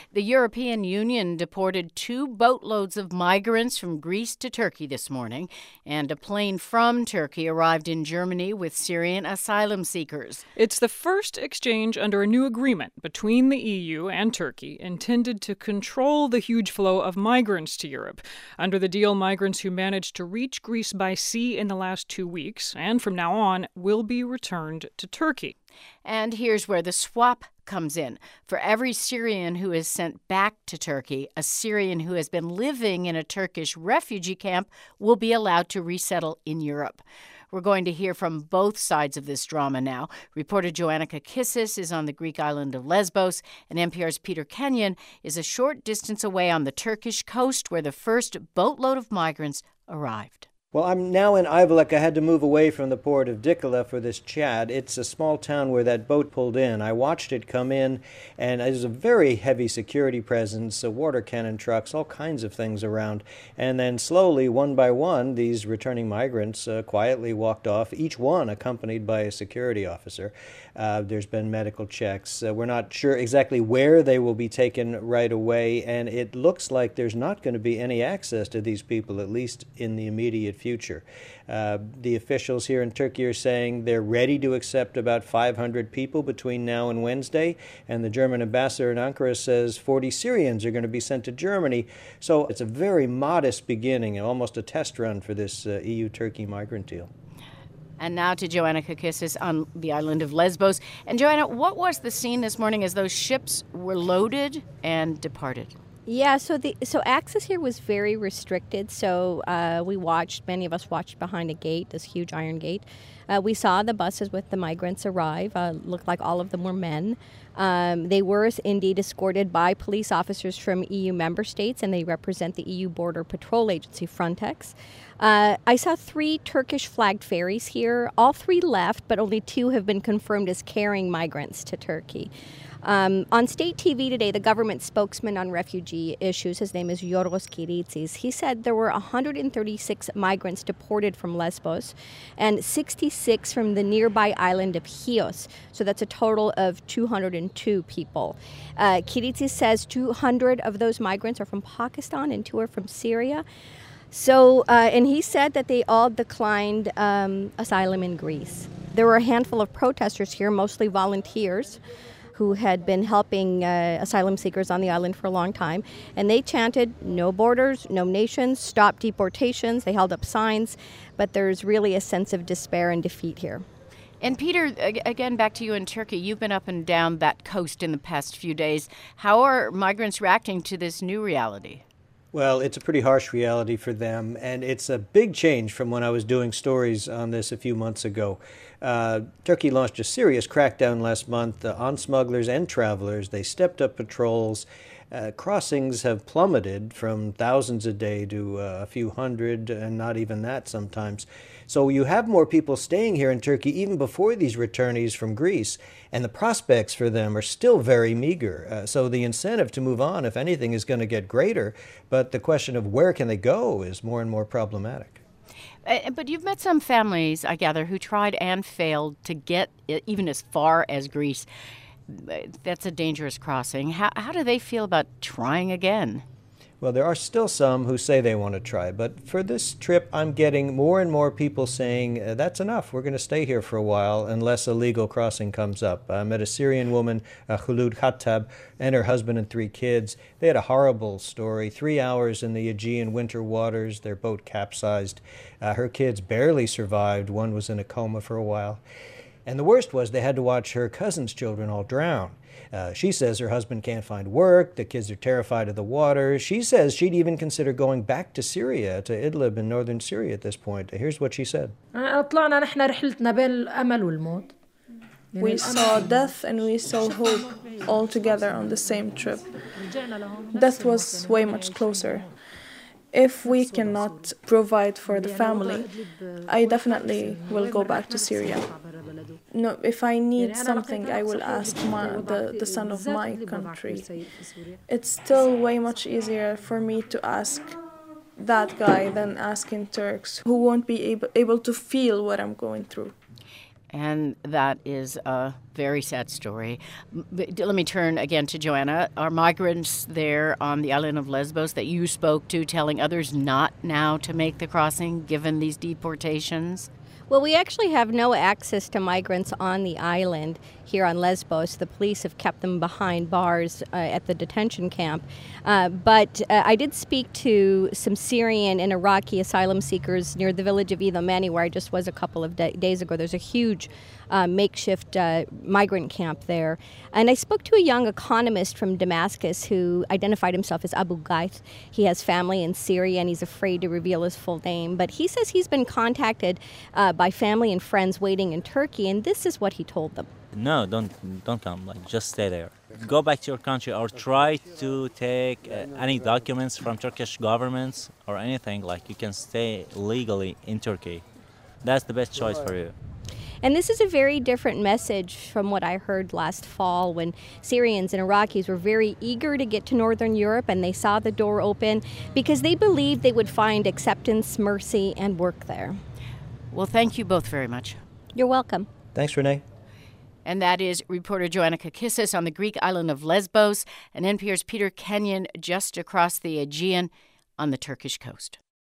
The European Union deported 2 boatloads of migrants from Greece to Turkey this morning, and a plane from Turkey arrived in Germany with Syrian asylum seekers. It's the first exchange under a new agreement between the EU and Turkey intended to control the huge flow of migrants to Europe. Under the deal, migrants who managed to reach Greece by sea in the last 2 weeks and from now on will be returned to Turkey. And here's where the swap comes in. For every Syrian who is sent back to Turkey, a Syrian who has been living in a Turkish refugee camp will be allowed to resettle in Europe. We're going to hear from both sides of this drama now. Reporter Joanna Kakissis is on the Greek island of Lesbos, and NPR's Peter Kenyon is a short distance away on the Turkish coast where the first boatload of migrants arrived. Well, I'm now in Ayvalık. I had to move away from the port of Dikala for this chat. It's a small town where that boat pulled in. I watched it come in, and there's a very heavy security presence, water cannon trucks, all kinds of things around. And then slowly, one by one, these returning migrants quietly walked off, each one accompanied by a security officer. There's been medical checks. We're not sure exactly where they will be taken right away, and it looks like there's not going to be any access to these people, at least in the immediate future. The officials here in Turkey are saying they're ready to accept about 500 people between now and Wednesday, and the German ambassador in Ankara says 40 Syrians are going to be sent to Germany. So it's a very modest beginning, almost a test run for this EU-Turkey migrant deal. And now to Joanna Kakissis on the island of Lesbos. And Joanna, what was the scene this morning as those ships were loaded and departed? Yeah, so access here was very restricted. So many of us watched behind a gate, this huge iron gate. We saw the buses with the migrants arrive. Looked like all of them were men. They were indeed escorted by police officers from EU member states, and they represent the EU Border Patrol Agency, Frontex. I saw 3 Turkish-flagged ferries here. All 3 left, but only 2 have been confirmed as carrying migrants to Turkey. On state TV today, the government spokesman on refugee issues, his name is Yorgos Kiritsis, he said there were 136 migrants deported from Lesbos and 66 from the nearby island of Chios. So that's a total of 202 people. Kiritsis says 200 of those migrants are from Pakistan and 2 are from Syria. So, and he said that they all declined asylum in Greece. There were a handful of protesters here, mostly volunteers, who had been helping asylum seekers on the island for a long time. And they chanted, no borders, no nations, stop deportations. They held up signs, but there's really a sense of despair and defeat here. And Peter, again, back to you in Turkey. You've been up and down that coast in the past few days. How are migrants reacting to this new reality? Well, it's a pretty harsh reality for them, and it's a big change from when I was doing stories on this a few months ago. Turkey launched a serious crackdown last month on smugglers and travelers. They stepped up patrols. Crossings have plummeted from thousands a day to a few hundred, and not even that sometimes. So you have more people staying here in Turkey even before these returnees from Greece, and the prospects for them are still very meager. So the incentive to move on, if anything, is going to get greater, but the question of where can they go is more and more problematic. But you've met some families, I gather, who tried and failed to get even as far as Greece. That's a dangerous crossing. How do they feel about trying again? Well, there are still some who say they want to try, but for this trip, I'm getting more and more people saying, that's enough, we're going to stay here for a while unless a legal crossing comes up. I met a Syrian woman, Khulud Khattab, and her husband and 3 kids. They had a horrible story. 3 hours in the Aegean winter waters, their boat capsized. Her kids barely survived. One was in a coma for a while. And the worst was they had to watch her cousin's children all drown. She says her husband can't find work, the kids are terrified of the water. She says she'd even consider going back to Syria, to Idlib in northern Syria at this point. Here's what she said. We saw death and we saw hope all together on the same trip. Death was way much closer. If we cannot provide for the family, I definitely will go back to Syria. No, if I need something, I will ask the son of my country. It's still way much easier for me to ask that guy than asking Turks who won't be able to feel what I'm going through. And that is a very sad story. Let me turn again to Joanna. Are migrants there on the island of Lesbos that you spoke to telling others not now to make the crossing given these deportations? Well, we actually have no access to migrants on the island here on Lesbos. The police have kept them behind bars at the detention camp. But I did speak to some Syrian and Iraqi asylum seekers near the village of Idomeni, where I just was a couple of days ago. There's a huge makeshift migrant camp there. And I spoke to a young economist from Damascus who identified himself as Abu Gaith. He has family in Syria and he's afraid to reveal his full name. But he says he's been contacted by family and friends waiting in Turkey, and this is what he told them. No, don't come. Like, just stay there. Go back to your country or try to take any documents from Turkish governments or anything. Like, you can stay legally in Turkey. That's the best choice for you. And this is a very different message from what I heard last fall when Syrians and Iraqis were very eager to get to Northern Europe, and they saw the door open because they believed they would find acceptance, mercy, and work there. Well, thank you both very much. You're welcome. Thanks, Renee. And that is reporter Joanna Kakissis on the Greek island of Lesbos and NPR's Peter Kenyon just across the Aegean on the Turkish coast.